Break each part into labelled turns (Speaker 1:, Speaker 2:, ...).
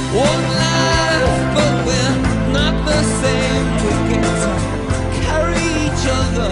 Speaker 1: One life, but we're not the same. We get to carry each other,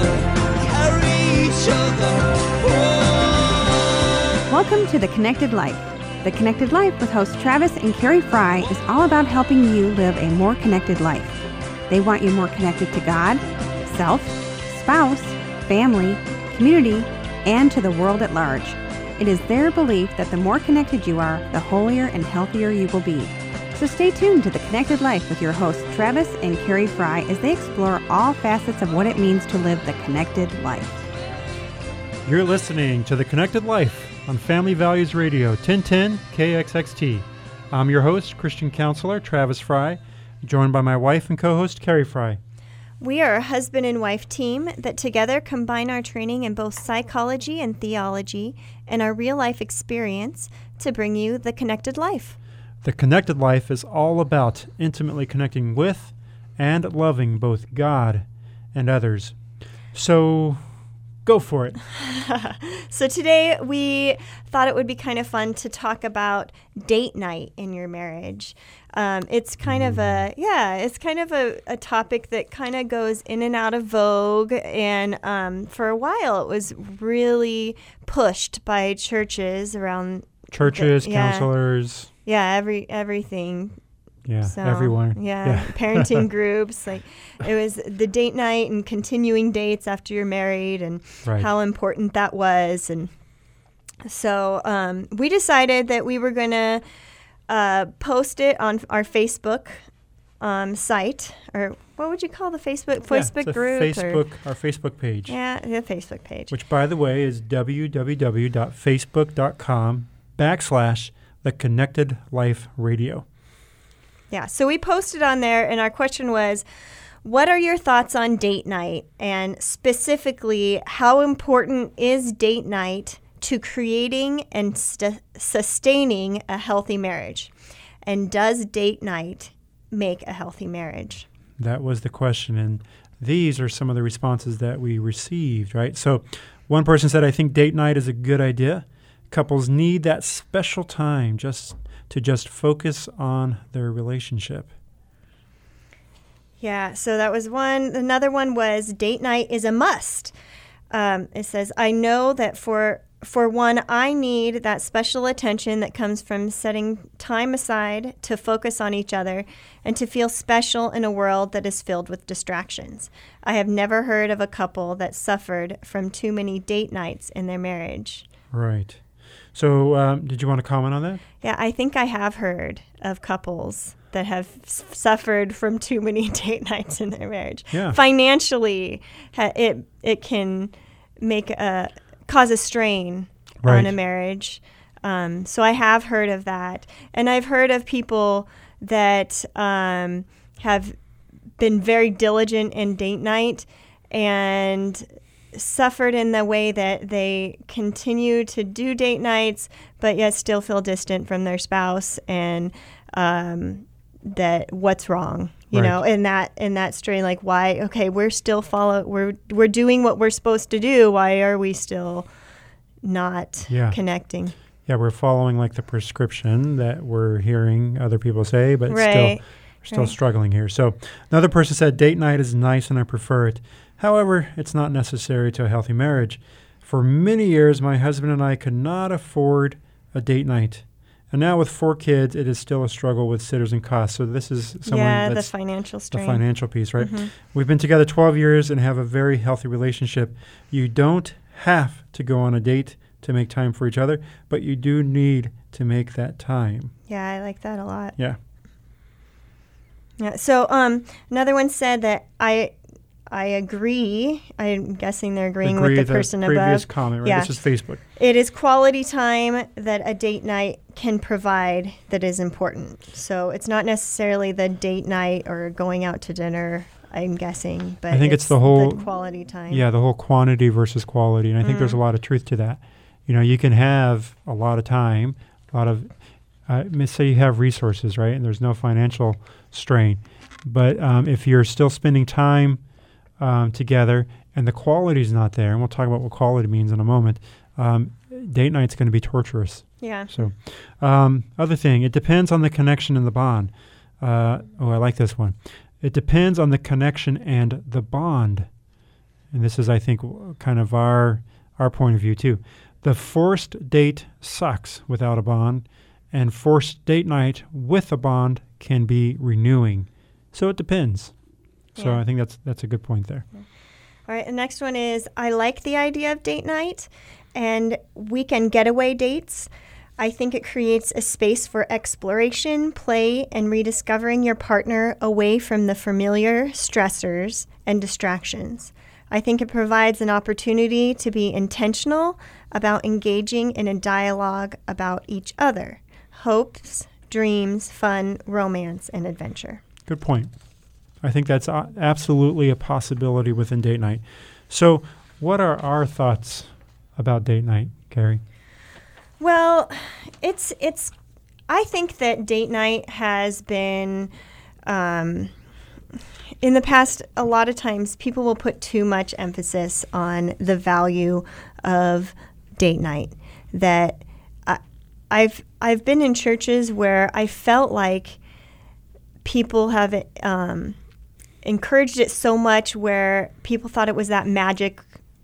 Speaker 1: oh.
Speaker 2: Welcome to The Connected Life. The Connected Life with hosts Travis and Carrie Fry is all about helping you live a more connected life. They want you more connected to God, self, spouse, family, community, and to the world at large. It is their belief that the more connected you are, the holier and healthier you will be. So stay tuned to The Connected Life with your hosts Travis and Carrie Fry as they explore all facets of what it means to live the connected life.
Speaker 3: You're listening to The Connected Life on Family Values Radio, 1010 KXXT. I'm your host, Christian counselor Travis Fry, joined by my wife and co-host Carrie Fry.
Speaker 4: We are a husband and wife team that together combine our training in both psychology and theology and our real-life experience to bring you The Connected Life.
Speaker 3: The Connected Life is all about intimately connecting with and loving both God and others. So, go for it.
Speaker 4: So today we thought it would be kind of fun to talk about date night in your marriage. It's kind of a topic that kind of goes in and out of vogue, and for a while it was really pushed by churches around.
Speaker 3: Counselors.
Speaker 4: Yeah, everything.
Speaker 3: Yeah,
Speaker 4: so,
Speaker 3: everyone.
Speaker 4: Yeah, parenting groups. Like it was the date night and continuing dates after you're married, and how important that was. And so we decided that we were going to post it on our Facebook site, or what would you call the Facebook group?
Speaker 3: Our Facebook page.
Speaker 4: Yeah, the Facebook page.
Speaker 3: Which, by the way, is www.facebook.com/The Connected Life Radio.
Speaker 4: Yeah, so we posted on there, and our question was, what are your thoughts on date night? And specifically, how important is date night to creating and sustaining a healthy marriage? And does date night make a healthy marriage?
Speaker 3: That was the question, and these are some of the responses that we received, right? So one person said, I think date night is a good idea. Couples need that special time just focus on their relationship.
Speaker 4: Yeah, so that was one. Another one was date night is a must. It says, I know that for one, I need that special attention that comes from setting time aside to focus on each other and to feel special in a world that is filled with distractions. I have never heard of a couple that suffered from too many date nights in their marriage.
Speaker 3: Right. So did you want to comment on that?
Speaker 4: Yeah, I think I have heard of couples that have suffered from too many date nights in their marriage.
Speaker 3: Yeah.
Speaker 4: Financially, it can cause a strain on a marriage. So I have heard of that. And I've heard of people that have been very diligent in date night and suffered in the way that they continue to do date nights, but yet still feel distant from their spouse, and that what's wrong, you know, in that strain, like why? Okay, we're still we're doing what we're supposed to do. Why are we still not connecting?
Speaker 3: Yeah, we're following like the prescription that we're hearing other people say, but still struggling here. So another person said date night is nice and I prefer it. However, it's not necessary to a healthy marriage. For many years, my husband and I could not afford a date night. And now with 4 kids, it is still a struggle with sitters and costs. So this is someone that's
Speaker 4: the financial strain.
Speaker 3: The financial piece, right?
Speaker 4: Mm-hmm.
Speaker 3: We've been together 12 years and have a very healthy relationship. You don't have to go on a date to make time for each other, but you do need to make that time.
Speaker 4: Yeah, I like that a lot.
Speaker 3: Yeah.
Speaker 4: Yeah. So another one said that I agree. I'm guessing they're agreeing with the person above.
Speaker 3: Previous comment, right?
Speaker 4: Yeah.
Speaker 3: This is Facebook.
Speaker 4: It is quality time that a date night can provide that is important. So it's not necessarily the date night or going out to dinner, I'm guessing, but
Speaker 3: I think it's the whole
Speaker 4: quality time.
Speaker 3: Yeah, the whole quantity versus quality. And I think there's a lot of truth to that. You know, you can have a lot of time, say you have resources, right? And there's no financial strain. But if you're still spending time together and the quality is not there, and we'll talk about what quality means in a moment, date night's going to be torturous.
Speaker 4: Yeah.
Speaker 3: So, other thing, it depends on the connection and the bond. I like this one. It depends on the connection and the bond. And this is, I think, kind of our point of view, too. The forced date sucks without a bond, and forced date night with a bond can be renewing. So it depends. So I think that's a good point there.
Speaker 4: Yeah. All right, the next one is, I like the idea of date night and weekend getaway dates. I think it creates a space for exploration, play, and rediscovering your partner away from the familiar stressors and distractions. I think it provides an opportunity to be intentional about engaging in a dialogue about each other. Hopes, dreams, fun, romance, and adventure.
Speaker 3: Good point. I think that's absolutely a possibility within date night. So what are our thoughts about date night, Carrie?
Speaker 4: Well, I think that date night has been, in the past, a lot of times people will put too much emphasis on the value of date night. That I've been in churches where I felt like people have encouraged it so much where people thought it was that magic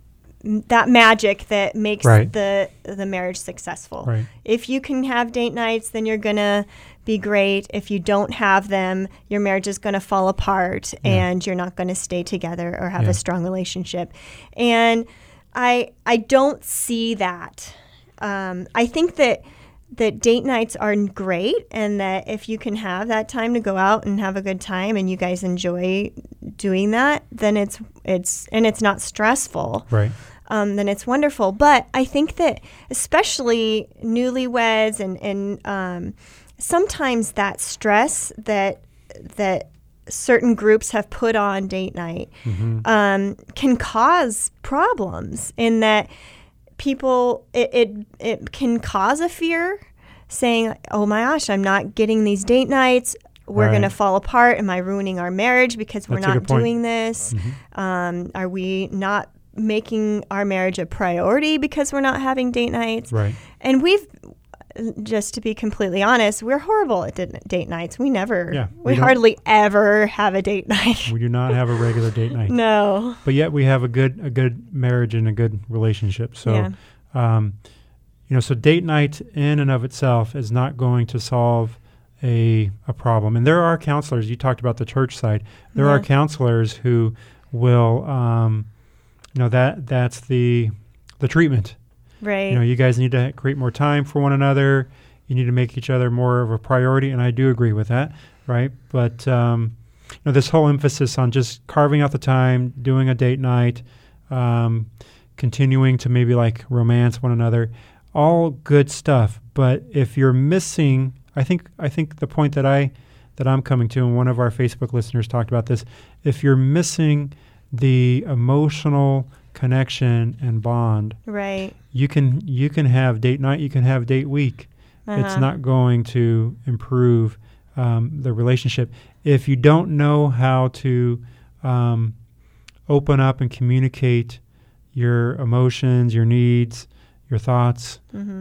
Speaker 4: that makes the marriage successful.
Speaker 3: Right.
Speaker 4: If you can have date nights, then you're going to be great. If you don't have them, your marriage is going to fall apart and you're not going to stay together or have a strong relationship. And I don't see that. I think that date nights are great, and that if you can have that time to go out and have a good time and you guys enjoy doing that, then it's not stressful.
Speaker 3: Right.
Speaker 4: Then it's wonderful. But I think that especially newlyweds and sometimes that stress that certain groups have put on date night can cause problems in that people, it can cause a fear saying, oh my gosh, I'm not getting these date nights. We're going to fall apart. Am I ruining our marriage because we're not doing this? Are we not making our marriage a priority because we're not having date nights?
Speaker 3: Right.
Speaker 4: And just to be completely honest, we're horrible at date nights. We hardly ever have a date night.
Speaker 3: We do not have a regular date night.
Speaker 4: No.
Speaker 3: But yet we have a good marriage and a good relationship. So, so date night in and of itself is not going to solve a problem. And there are counselors. You talked about the church side. There are counselors who will, that's the treatment.
Speaker 4: Right.
Speaker 3: You guys need to create more time for one another. You need to make each other more of a priority, and I do agree with that, right? But this whole emphasis on just carving out the time, doing a date night, continuing to maybe like romance one another, all good stuff. But if you're missing, I think the point that I'm coming to, and one of our Facebook listeners talked about this, if you're missing the emotional connection and bond,
Speaker 4: right,
Speaker 3: you can have date night, you can have date week. It's not going to improve the relationship if you don't know how to open up and communicate your emotions, your needs, your thoughts.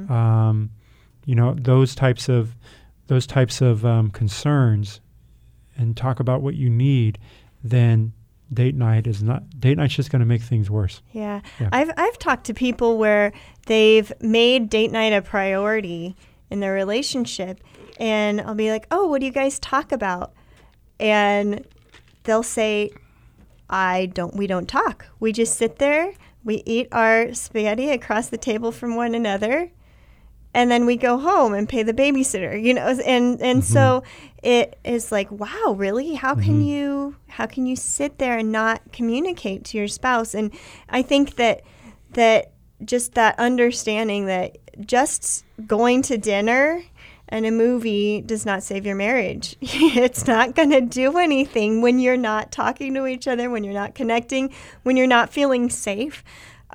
Speaker 3: Those types of concerns, and talk about what you need. Then date night's just going to make things worse.
Speaker 4: Yeah. I've talked to people where they've made date night a priority in their relationship, and I'll be like, "Oh, what do you guys talk about?" And they'll say, we don't talk. We just sit there, we eat our spaghetti across the table from one another, and then we go home and pay the babysitter, and so it is like, wow, really? How can you sit there and not communicate to your spouse? And I think that just that understanding that just going to dinner and a movie does not save your marriage. It's not going to do anything when you're not talking to each other, when you're not connecting, when you're not feeling safe.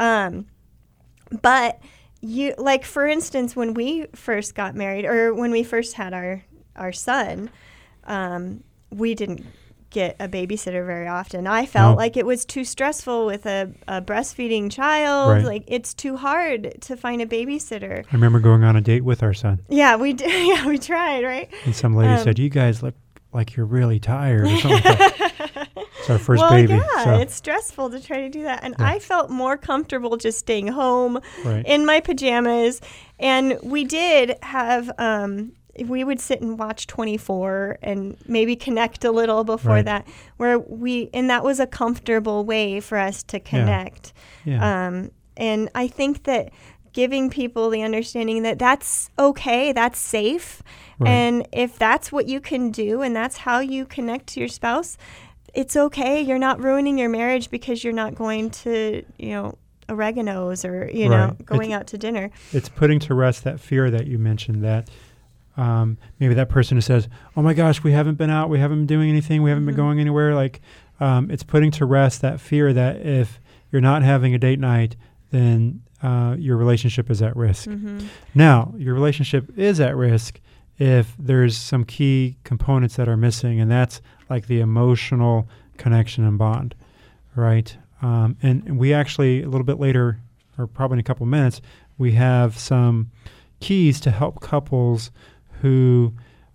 Speaker 4: But like, for instance, when we first got married, or when we first had our son, we didn't get a babysitter very often. I felt like it was too stressful with a breastfeeding child.
Speaker 3: Right.
Speaker 4: Like, it's too hard to find a babysitter.
Speaker 3: I remember going on a date with our son.
Speaker 4: Yeah, we did. Yeah, we tried, right?
Speaker 3: And some lady said, "You guys look like you're really tired," or something like that. It's our first baby.
Speaker 4: Yeah,
Speaker 3: so.
Speaker 4: It's stressful to try to do that. And I felt more comfortable just staying home
Speaker 3: Right.
Speaker 4: in my pajamas. And we did have, we would sit and watch 24 and maybe connect a little before that, and that was a comfortable way for us to connect.
Speaker 3: Yeah.
Speaker 4: And I think that giving people the understanding that that's okay, that's safe.
Speaker 3: Right.
Speaker 4: And if that's what you can do and that's how you connect to your spouse, it's okay. You're not ruining your marriage because you're not going to, oregano's or, going out to dinner.
Speaker 3: It's putting to rest that fear that you mentioned, that maybe that person who says, "Oh my gosh, we haven't been out, we haven't been doing anything, we haven't been going anywhere." Like, it's putting to rest that fear that if you're not having a date night, then your relationship is at risk.
Speaker 4: Mm-hmm.
Speaker 3: Now, your relationship is at risk if there's some key components that are missing, and that's like the emotional connection and bond, right? And we actually, a little bit later, or probably in a couple of minutes, we have some keys to help couples who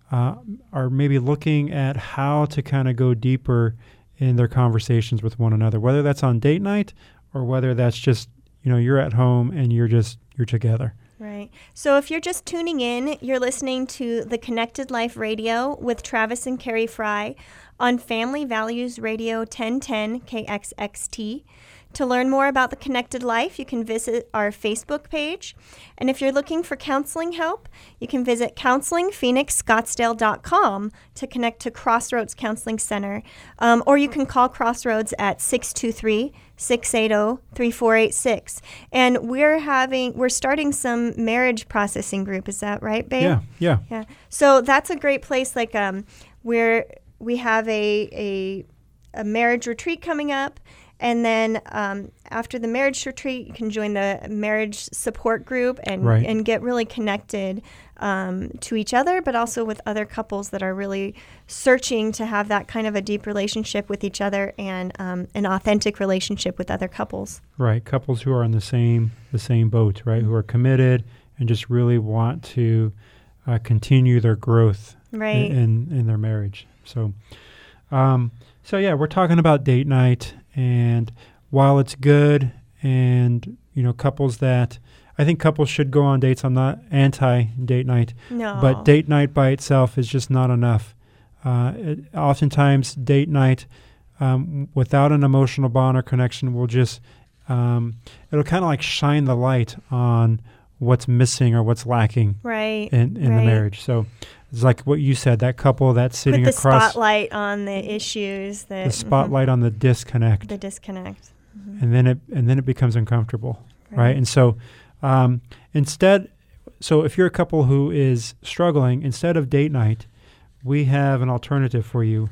Speaker 3: are maybe looking at how to kind of go deeper in their conversations with one another, whether that's on date night or whether that's just, you're at home and you're together.
Speaker 4: Right. So if you're just tuning in, you're listening to the Connected Life Radio with Travis and Carrie Fry on Family Values Radio 1010 KXXT. To learn more about the Connected Life, you can visit our Facebook page. And if you're looking for counseling help, you can visit counselingphoenixscottsdale.com to connect to Crossroads Counseling Center. Or you can call Crossroads at 623-680-3486. And we're starting some marriage processing group. Is that right, babe?
Speaker 3: Yeah.
Speaker 4: So that's a great place, like where we have a marriage retreat coming up. And then after the marriage retreat, you can join the marriage support group and get really connected to each other, but also with other couples that are really searching to have that kind of a deep relationship with each other and an authentic relationship with other couples.
Speaker 3: Right, couples who are on the same boat, right, who are committed and just really want to continue their growth in their marriage. So we're talking about date night. And while it's good, and couples that I think couples should go on dates. I'm not anti-date night, but date night by itself is just not enough. Oftentimes, date night without an emotional bond or connection will just it'll kind of like shine the light on what's missing or what's lacking in the marriage. So it's like what you said, that couple that's sitting across.
Speaker 4: Put the spotlight on the issues. The
Speaker 3: spotlight on the disconnect.
Speaker 4: The disconnect.
Speaker 3: Mm-hmm. And then it becomes uncomfortable, right? And so if you're a couple who is struggling, instead of date night, we have an alternative for you.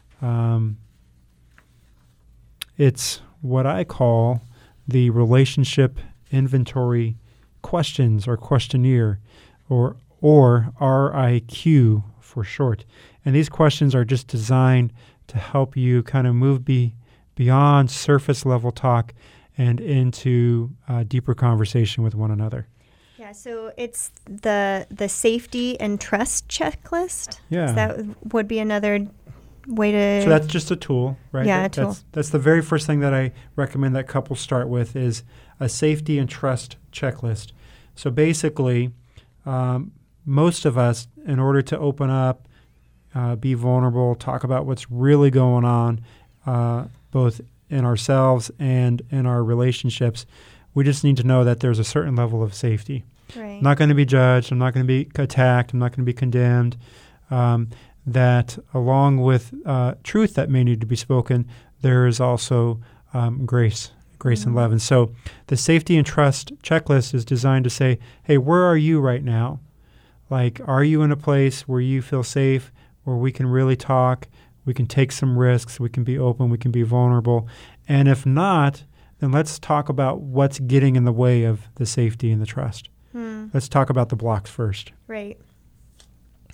Speaker 3: It's what I call the relationship inventory questions or questionnaire, or RIQ for short. And these questions are just designed to help you kind of move beyond surface level talk and into deeper conversation with one another.
Speaker 4: Yeah, so it's the safety and trust checklist.
Speaker 3: Yeah.
Speaker 4: That would be another way to...
Speaker 3: So that's just a tool, right?
Speaker 4: Yeah, a tool.
Speaker 3: That's the very first thing that I recommend that couples start with is a safety and trust checklist. So basically, most of us, in order to open up, be vulnerable, talk about what's really going on, both in ourselves and in our relationships, we just need to know that there's a certain level of safety.
Speaker 4: Right.
Speaker 3: I'm not going to be judged. I'm not going to be attacked. I'm not going to be condemned. That along with truth that may need to be spoken, there is also grace and love. And so the safety and trust checklist is designed to say, hey, where are you right now? Like, are you in a place where you feel safe, where we can really talk, we can take some risks, we can be open, we can be vulnerable? And if not, then let's talk about what's getting in the way of the safety and the trust. Let's talk about the blocks first.
Speaker 4: Right.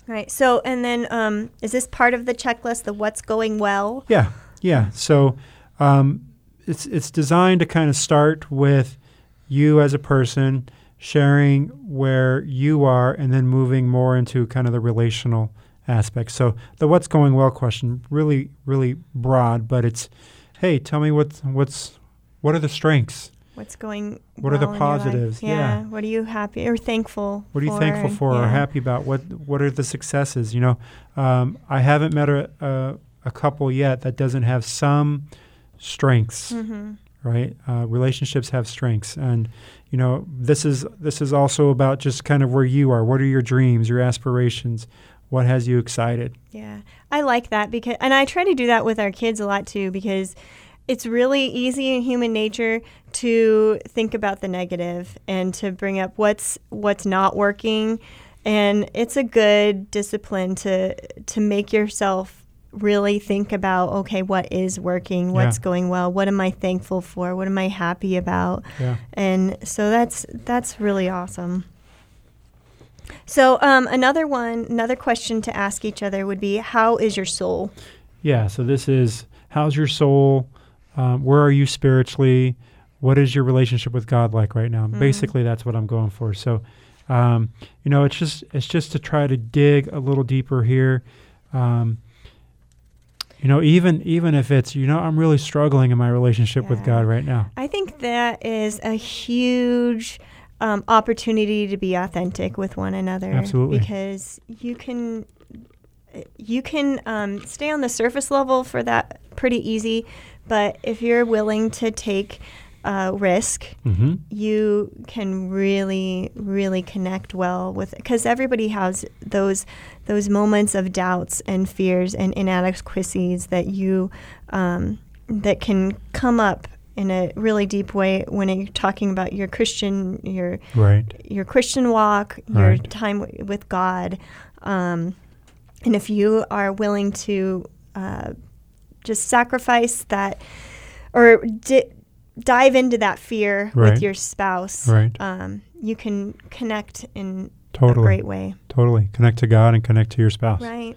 Speaker 4: Right. So, and then is this part of the checklist, the what's going well?
Speaker 3: Yeah. So it's designed to kind of start with you as a person, sharing where you are, and then moving more into kind of the relational aspect. So the what's going well question, really, really broad, but it's, hey, tell me what are the strengths?
Speaker 4: What's going
Speaker 3: What
Speaker 4: well
Speaker 3: are the positives?
Speaker 4: Yeah. What are you happy or thankful
Speaker 3: What are you thankful for or happy about? What are the successes? I haven't met a couple yet that doesn't have some strengths, right? Relationships have strengths. And, this is also about just kind of where you are. What are your dreams, your aspirations? What has you excited?
Speaker 4: Yeah, I like that and I try to do that with our kids a lot too, because it's really easy in human nature to think about the negative and to bring up what's not working. And it's a good discipline to make yourself really think about, okay, what is working? What's going well? What am I thankful for? What am I happy about?
Speaker 3: Yeah.
Speaker 4: And so that's really awesome. So another question to ask each other would be, how is your soul?
Speaker 3: Yeah, so this is, how's your soul? Where are you spiritually? What is your relationship with God like right now? Basically, that's what I'm going for. So, it's just to try to dig a little deeper here. Even if it's, I'm really struggling in my relationship with God right now.
Speaker 4: I think that is a huge opportunity to be authentic with one another.
Speaker 3: Absolutely.
Speaker 4: Because you can stay on the surface level for that pretty easy, but if you're willing to take risk, you can really, really connect well with, because everybody has those moments of doubts and fears and inadequacies that that can come up in a really deep way when you're talking about your Christian Christian walk, your time with God, and if you are willing to just sacrifice that or dive into that fear with your spouse, you can connect in a great way.
Speaker 3: Totally. Connect to God and connect to your spouse.
Speaker 4: Right.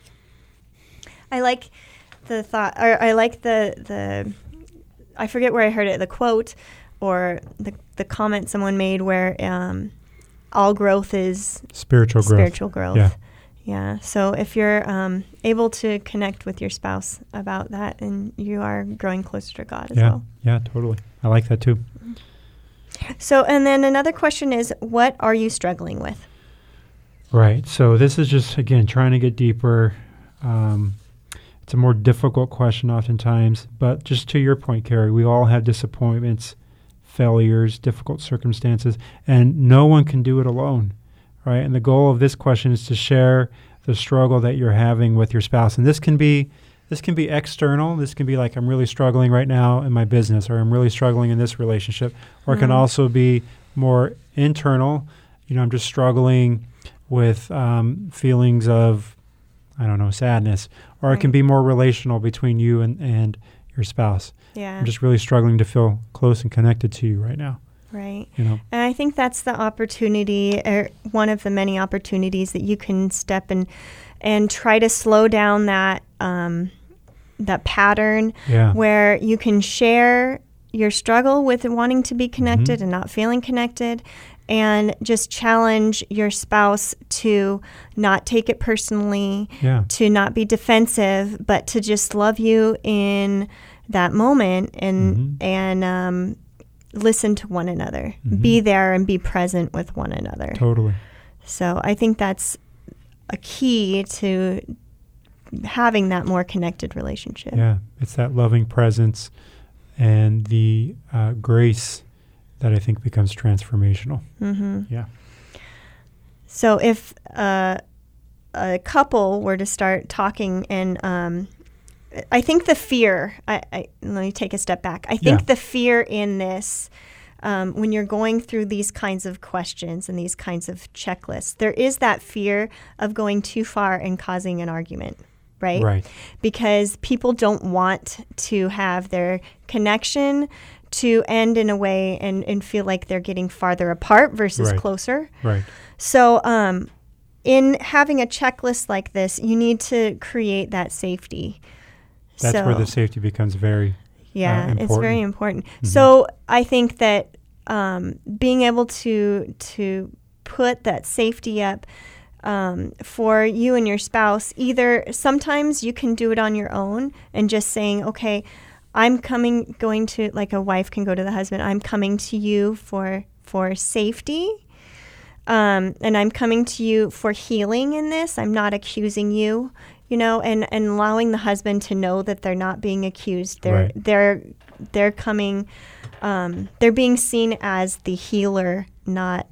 Speaker 4: I like the thought, or I like the I forget where I heard it, the quote or the comment someone made where all growth is
Speaker 3: spiritual growth.
Speaker 4: Yeah. So if you're able to connect with your spouse about that, and you are growing closer to God as well.
Speaker 3: Yeah, totally. I like that too.
Speaker 4: So, and then another question is, what are you struggling with?
Speaker 3: Right. So this is just, again, trying to get deeper. It's a more difficult question oftentimes, but just to your point, Carrie, we all have disappointments, failures, difficult circumstances, and no one can do it alone. Right, and the goal of this question is to share the struggle that you're having with your spouse, and this can be external. This can be like, I'm really struggling right now in my business, or I'm really struggling in this relationship, or it can also be more internal. I'm just struggling with feelings of, sadness, or it can be more relational between you and your spouse.
Speaker 4: Yeah,
Speaker 3: I'm just really struggling to feel close and connected to you right now.
Speaker 4: Right. And I think that's the opportunity, or one of the many opportunities that you can step in and try to slow down that pattern where you can share your struggle with wanting to be connected and not feeling connected, and just challenge your spouse to not take it personally, to not be defensive, but to just love you in that moment and listen to one another, be there and be present with one another.
Speaker 3: Totally.
Speaker 4: So I think that's a key to having that more connected relationship.
Speaker 3: Yeah, it's that loving presence and the grace that I think becomes transformational. Yeah.
Speaker 4: So if a couple were to start talking, and I think the fear, let me take a step back. I think the fear in this, when you're going through these kinds of questions and these kinds of checklists, there is that fear of going too far and causing an argument, right?
Speaker 3: Right.
Speaker 4: Because people don't want to have their connection to end in a way and feel like they're getting farther apart versus closer.
Speaker 3: Right.
Speaker 4: So in having a checklist like this, you need to create that safety.
Speaker 3: That's where the safety becomes very important.
Speaker 4: It's very important. Mm-hmm. So I think that being able to put that safety up for you and your spouse, either sometimes you can do it on your own and just saying, okay, going to, like a wife can go to the husband, I'm coming to you for safety. And I'm coming to you for healing in this. I'm not accusing you, and allowing the husband to know that they're not being accused. They're coming, they're being seen as the healer, not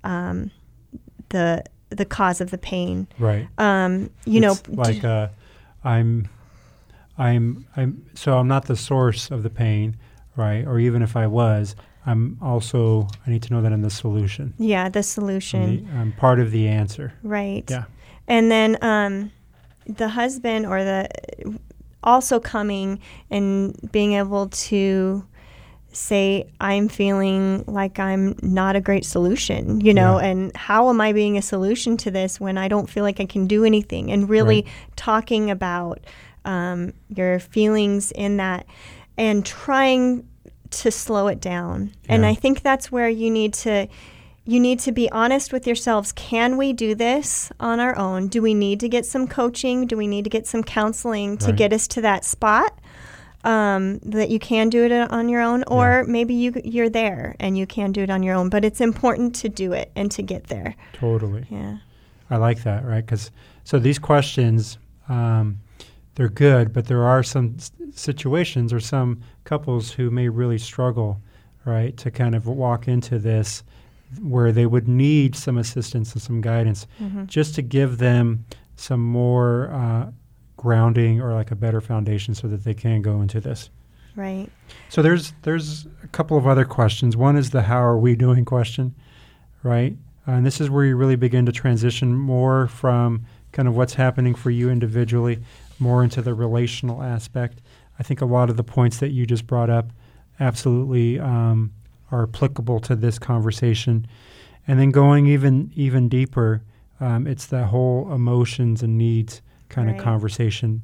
Speaker 4: the cause of the pain.
Speaker 3: Right.
Speaker 4: It's
Speaker 3: like so I'm not the source of the pain, right? Or even if I was, I need to know that I'm the solution.
Speaker 4: Yeah, the solution.
Speaker 3: I'm part of the answer.
Speaker 4: Right.
Speaker 3: Yeah.
Speaker 4: And then the husband also coming and being able to say, I'm feeling like I'm not a great solution, and how am I being a solution to this when I don't feel like I can do anything? And really talking about your feelings in that and trying to slow it down. Yeah. And I think that's where you need to be honest with yourselves. Can we do this on our own? Do we need to get some coaching? Do we need to get some counseling to get us to that spot that you can do it on your own? Or maybe you're there and you can do it on your own, but it's important to do it and to get there.
Speaker 3: Totally.
Speaker 4: Yeah.
Speaker 3: I like that, right? So these questions, they're good, but there are some situations or some couples who may really struggle, right, to kind of walk into this where they would need some assistance and some guidance just to give them some more grounding or like a better foundation so that they can go into this.
Speaker 4: Right.
Speaker 3: So there's a couple of other questions. One is the how are we doing question, right? And this is where you really begin to transition more from kind of what's happening for you individually, more into the relational aspect. I think a lot of the points that you just brought up absolutely are applicable to this conversation. And then going even deeper, it's the whole emotions and needs kind of conversation.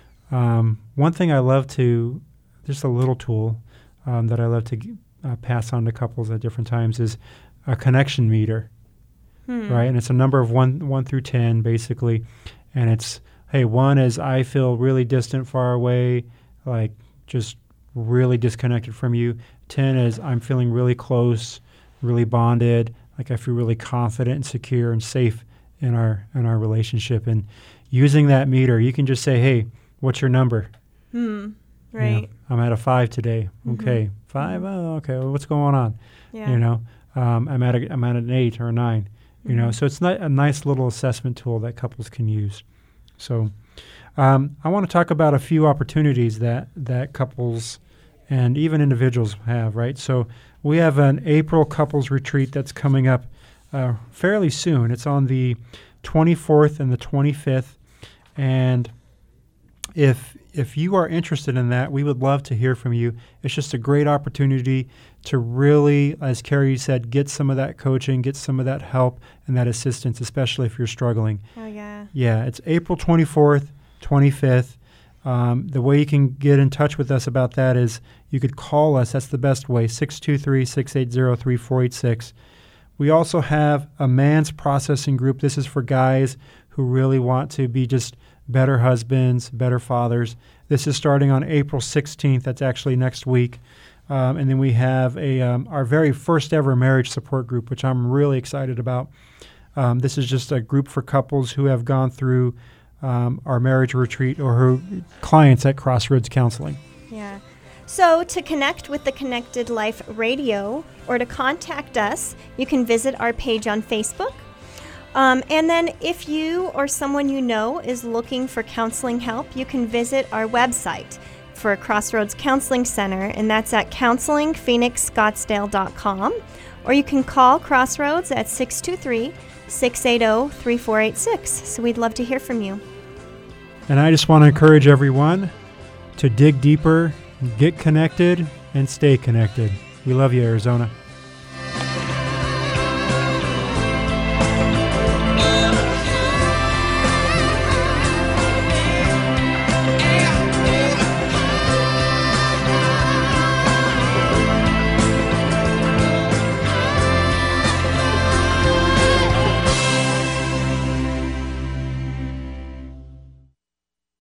Speaker 3: One thing I love to, just a little tool that I love to pass on to couples at different times is a connection meter, right? And it's a number of 1 through 10, basically. And it's, hey, 1 is I feel really distant, far away, like just really disconnected from you. 10 is I'm feeling really close, really bonded, like I feel really confident and secure and safe in our relationship. And using that meter, you can just say, hey, what's your number?
Speaker 4: Right.
Speaker 3: I'm at a 5 today. Okay, 5. Oh, okay. Well, what's going on?
Speaker 4: Yeah.
Speaker 3: I'm at an 8 or a 9. So it's not a nice little assessment tool that couples can use. So I want to talk about a few opportunities that couples and even individuals have, right? So we have an April couples retreat that's coming up fairly soon. It's on the 24th and the 25th. And if you are interested in that, we would love to hear from you. It's just a great opportunity to really, as Carrie said, get some of that coaching, get some of that help and that assistance, especially if you're struggling.
Speaker 4: Oh, yeah.
Speaker 3: Yeah, it's April 24th, 25th. The way you can get in touch with us about that is you could call us. That's the best way, 623-680-3486. We also have a man's processing group. This is for guys who really want to be just better husbands, better fathers. This is starting on April 16th. That's actually next week. And then we have our very first ever marriage support group, which I'm really excited about. This is just a group for couples who have gone through our marriage retreat or her clients at Crossroads Counseling.
Speaker 4: Yeah. So to connect with the Connected Life Radio or to contact us, you can visit our page on Facebook. And then if you or someone you know is looking for counseling help, you can visit our website for Crossroads Counseling Center, and that's at counselingphoenixscottsdale.com. Or you can call Crossroads at 623-680-3486. So we'd love to hear from you.
Speaker 3: And I just want to encourage everyone to dig deeper, get connected, and stay connected. We love you, Arizona.